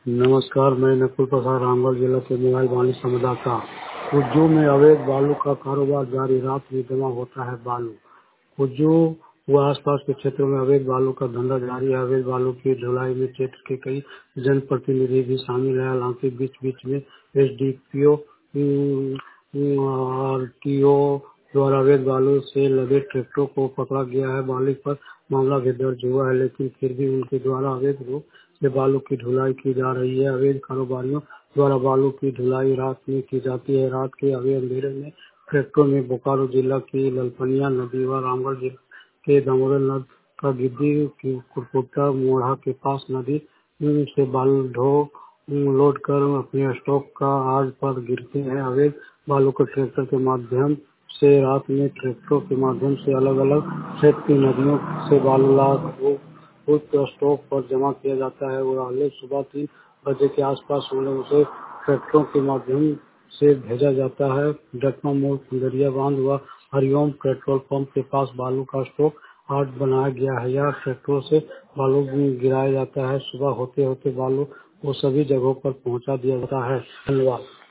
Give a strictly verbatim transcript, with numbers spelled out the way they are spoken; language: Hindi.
नमस्कार, मैं नकुल प्रसाद रामगढ़ जिला के मोबाइल वाणी संवाददाता। कुज्जू में अवैध बालू का कारोबार जारी, रात में जमा होता है बालू। कुज्जू व आसपास के क्षेत्रों में अवैध बालू का धंधा जारी है। अवैध बालू की ढुलाई में क्षेत्र के कई जनप्रतिनिधि भी शामिल है। हालांकि बीच बीच में एसडीपीओ आरटीओ द्वारा अवैध बालू से लदे ट्रैक्टरों को पकड़ा गया है। मालिक पर मामला भी दर्ज हुआ है, लेकिन फिर भी उनके द्वारा अवैध रूप से बालू की ढुलाई की जा रही है। अवैध कारोबारियों द्वारा बालू की ढुलाई रात में की जाती है। रात के अवैध अंधेरे में ट्रैक्टरों में बोकारो जिला की ललपनिया नदी व रामगढ़ जिले के दामोदर नद का गिद्दी की कुरकुटा मोढ़ा के पास नदी से बालू ढो लोड कर अपने स्टॉक का आज पर गिरते हैं। अवैध बालू को ट्रैक्टर के माध्यम से रात में ट्रैक्टरों के माध्यम से अलग अलग क्षेत्र की नदियों से बालू लाद उस स्टॉक पर जमा किया जाता है और अगले सुबह तीन बजे के आसपास उसे ट्रैक्टरों के माध्यम से भेजा जाता है। डकमा मोड़, कुंदरिया बांध व हरिओम पेट्रोल पंप के पास बालू का स्टॉक आज बनाया गया है। यह ट्रैक्टरों से बालू गिराया जाता है। सुबह होते होते बालू को सभी जगहों पर पहुंचा दिया जाता है। धन्यवाद।